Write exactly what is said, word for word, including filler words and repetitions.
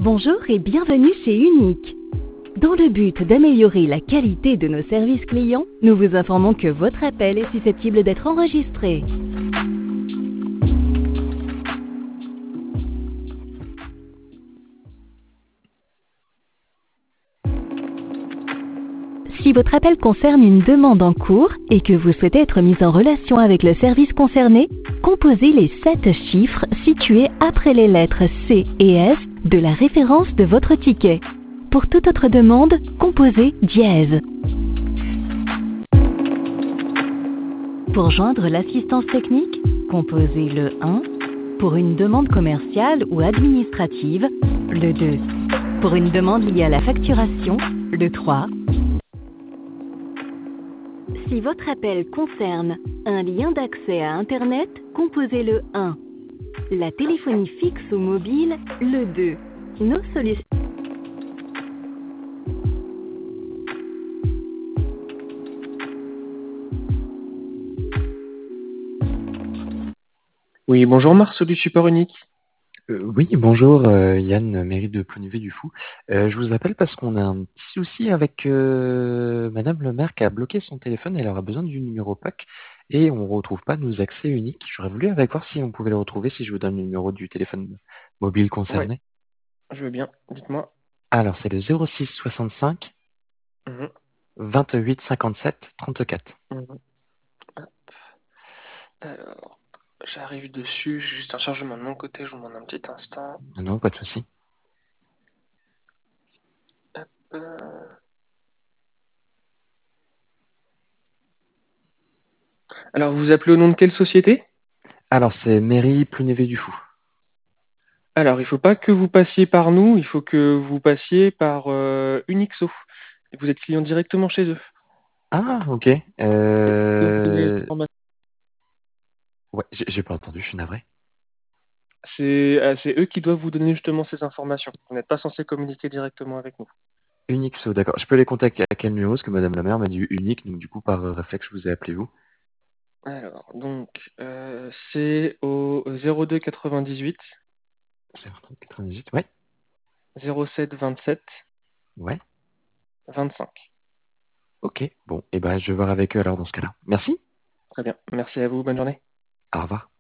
Bonjour et bienvenue chez Unique. Dans le but d'améliorer la qualité de nos services clients, nous vous informons que votre appel est susceptible d'être enregistré. Si votre appel concerne une demande en cours et que vous souhaitez être mis en relation avec le service concerné, composez les sept chiffres situés après les lettres C et S de la référence de votre ticket. Pour toute autre demande, composez dièse. Pour joindre l'assistance technique, composez le un. Pour une demande commerciale ou administrative, le deux. Pour une demande liée à la facturation, le trois. Si votre appel concerne un lien d'accès à Internet, composez le un. La téléphonie fixe ou mobile, le deux. Nos solutions. Oui, bonjour Marceau du support unique. Euh, oui, bonjour euh, Yann, mairie de Plonévé du Fou. Euh, je vous appelle parce qu'on a un petit souci avec euh, Madame le maire qui a bloqué son téléphone. Elle aura besoin du numéro P A C et on ne retrouve pas nos accès uniques. J'aurais voulu avec voir si on pouvait le retrouver si je vous donne le numéro du téléphone mobile Ouais, concerné. je veux bien, dites-moi. Alors c'est le zéro six soixante-cinq Mhm, vingt-huit cinquante-sept trente-quatre. mhm. Alors, j'arrive dessus, j'ai juste un chargement de mon côté, je vous demande un petit instant. Non, non, pas de souci. Hop, euh. Alors, vous vous appelez au nom de quelle société? Alors c'est mairie Plonévé du Fou. Alors, il faut pas que vous passiez par nous, il faut que vous passiez par euh, Unixo. Et vous êtes client directement chez eux. Ah, ok. Ils doivent vous donner les Euh... informations. Ouais, j'ai j'ai pas entendu, je suis navré. C'est euh, c'est eux qui doivent vous donner justement ces informations. Vous n'êtes pas censé communiquer directement avec nous. Unixo, d'accord. Je peux les contacter à quel numéro? Parce que Madame la maire m'a dit unique, donc du coup, par euh, réflexe, je vous ai appelé vous. Alors, donc, euh, c'est au zéro deux quatre-vingt-dix-huit zéro trente quatre-vingt-dix-huit, ouais, zéro sept vingt-sept ouais. vingt-cinq. Ok, bon, et ben je vais voir avec eux alors dans ce cas-là. Merci, Très bien. Merci à vous. Bonne journée. au revoir.